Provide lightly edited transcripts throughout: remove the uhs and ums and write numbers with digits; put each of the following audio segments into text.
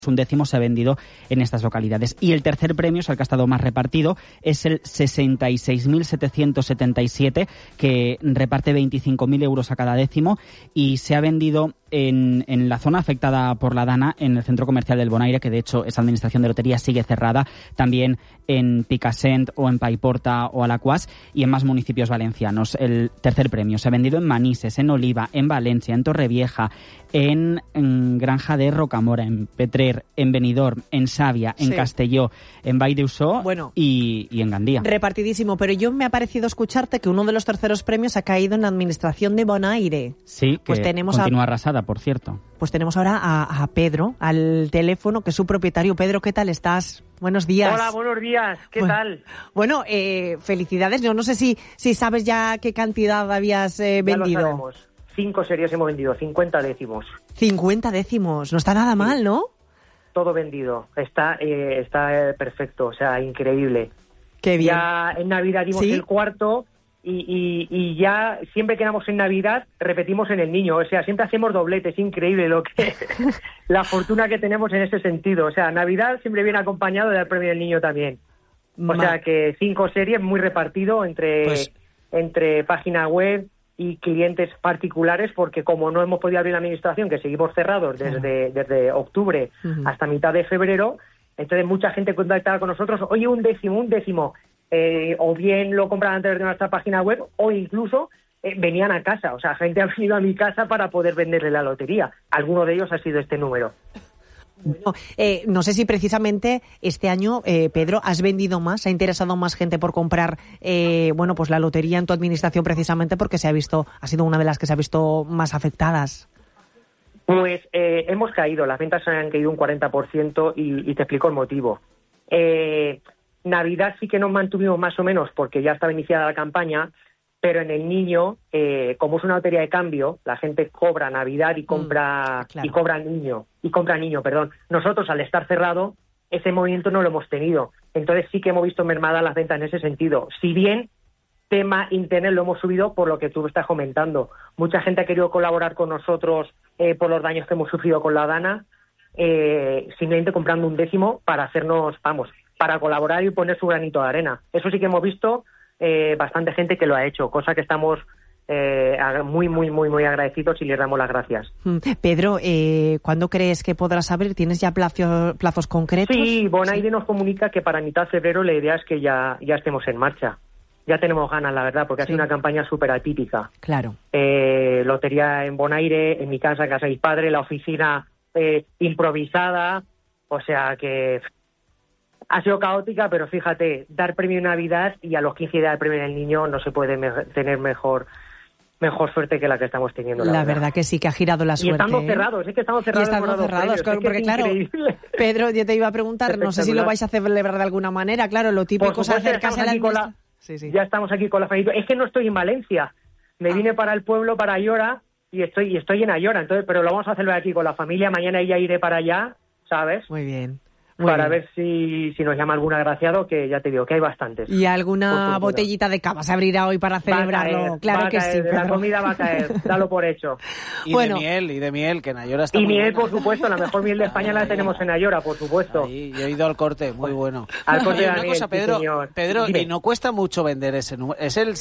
un décimo se ha vendido en estas localidades. Y el tercer premio, es el que ha estado más repartido, es el 66.777, que reparte 25.000 euros a cada décimo y se ha vendido en la zona afectada por la Dana, en el centro comercial del Bonaire, que de hecho esa administración de lotería sigue cerrada, también en Picassent o en Paiporta o Alaquàs y en más municipios valencianos. El tercer premio se ha vendido en Manises, en Oliva, en Valencia, en Torrevieja, en Granja de Rocamora, en Petrer, en Benidorm, en Sàvia, en Castelló, en Vall d'Uixó y en Gandía. Repartidísimo, pero yo me ha parecido escucharte que uno de los terceros premios ha caído en la administración de Bonaire. Sí, que pues continúa arrasada, por cierto. Pues tenemos ahora a Pedro al teléfono, que es su propietario. Pedro, ¿qué tal estás? Buenos días. Hola, buenos días. ¿Qué tal? Bueno, felicidades. Yo no sé si sabes ya qué cantidad habías vendido. Ya lo sabemos. 5 series hemos vendido, 50 décimos. 50 décimos, no está nada mal, ¿no? Todo vendido, está perfecto, o sea, increíble. Qué bien. Ya en Navidad dimos el cuarto y ya siempre que damos en Navidad repetimos en el niño, o sea, siempre hacemos dobletes, increíble lo que la fortuna que tenemos en ese sentido. O sea, Navidad siempre viene acompañado del premio del niño también. O sea, que 5 series muy repartido entre página web y clientes particulares, porque como no hemos podido abrir la administración, que seguimos cerrados desde octubre hasta mitad de febrero, entonces mucha gente contactaba con nosotros, oye, un décimo, o bien lo compraban a través de nuestra página web, o incluso venían a casa, o sea, gente ha venido a mi casa para poder venderle la lotería. Alguno de ellos ha sido este número. Bueno, no sé si precisamente este año, Pedro, has vendido más, ha interesado más gente por comprar pues la lotería en tu administración, precisamente porque ha sido una de las que se ha visto más afectadas. Pues hemos caído, las ventas han caído un 40% y te explico el motivo. Navidad sí que nos mantuvimos más o menos porque ya estaba iniciada la campaña, pero en el niño, como es una lotería de cambio, la gente cobra Navidad y compra niño. Nosotros, al estar cerrado, ese movimiento no lo hemos tenido. Entonces sí que hemos visto mermadas las ventas en ese sentido. Si bien tema internet lo hemos subido por lo que tú estás comentando. Mucha gente ha querido colaborar con nosotros por los daños que hemos sufrido con la Dana, simplemente comprando un décimo para para colaborar y poner su granito de arena. Eso sí que hemos visto bastante gente que lo ha hecho, cosa que estamos muy, muy, muy, muy agradecidos y les damos las gracias. Pedro, ¿cuándo crees que podrás abrir? ¿Tienes ya plazos concretos? Sí, Bonaire nos comunica que para mitad de febrero la idea es que ya estemos en marcha. Ya tenemos ganas, la verdad, porque ha sido una campaña súper atípica. Claro. Lotería en Bonaire, en mi casa de mis padres, la oficina improvisada, o sea que ha sido caótica, pero fíjate, dar premio en Navidad y a los 15 días de premio del niño no se puede tener mejor suerte que la que estamos teniendo. La verdad que sí, que ha girado la suerte. Y estamos cerrados, es que estamos cerrados. Porque claro, Pedro, yo te iba a preguntar, no sé si lo vais a celebrar de alguna manera, claro, lo típico es acercarse a la Ya estamos aquí con la familia. Es que no estoy en Valencia, me vine para el pueblo, para Ayora, y estoy en Ayora, entonces, pero lo vamos a celebrar aquí con la familia. Mañana ya iré para allá, ¿sabes? Muy bien. Para ver si nos llama algún agraciado, que ya te digo que hay bastantes. Y alguna botellita de cava se abrirá hoy para celebrarlo. Claro que sí. La comida va a caer, dalo por hecho. Y de miel, que en Ayora está muy miel, buena. Por supuesto, la mejor miel de España la tenemos en Ayora, por supuesto. Ahí, yo he ido al Corte, muy bueno. Al Corte de una cosa, Pedro, sí, y no cuesta mucho vender ese número. Es el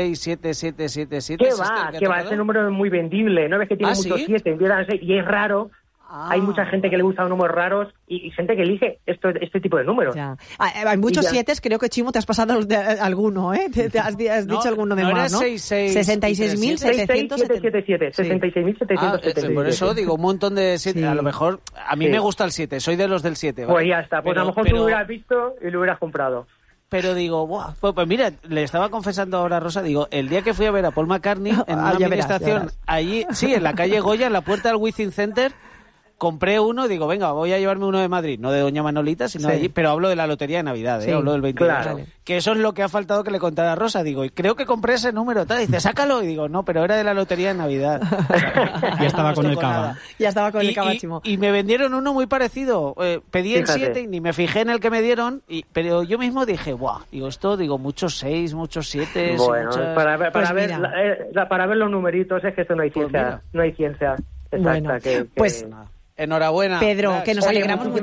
667777. ¿Qué va? Ese número es muy vendible, ¿no ves que tiene muchos 7? Y es raro. Hay mucha gente que le gusta los números raros y gente que elige este tipo de números. Ya. Hay muchos 7, creo que, Chimo, te has pasado alguno, ¿eh? Te has dicho alguno de más, ¿no? 66.777. 66.777. Por eso digo, un montón de 7. Sí. A lo mejor, a mí me gusta el 7, soy de los del 7. ¿vale? Pues ya está, pues a lo mejor tú lo hubieras visto y lo hubieras comprado. Pero digo, ¡buah! Pues mira, le estaba confesando ahora a Rosa, digo, el día que fui a ver a Paul McCartney en una administración, allí, en la calle Goya, en la puerta del Within Center, compré uno y digo, venga, voy a llevarme uno de Madrid, no de Doña Manolita, sino de allí, pero hablo de la lotería de Navidad, hablo del 22. Claro. Que eso es lo que ha faltado que le contara a Rosa, digo, y creo que compré ese número, tal, dice, sácalo, y digo, no, pero era de la lotería de Navidad. O sea, ya estaba con el cava. Ya estaba con el cava, Chimo. Y me vendieron uno muy parecido, pedí el 7 y ni me fijé en el que me dieron, pero yo mismo dije, muchos 6, muchos 7. Bueno, para ver los numeritos, es que esto no hay ciencia, no hay ciencia exacta. Bueno, pues Enhorabuena. Pedro, que nos alegramos mucho.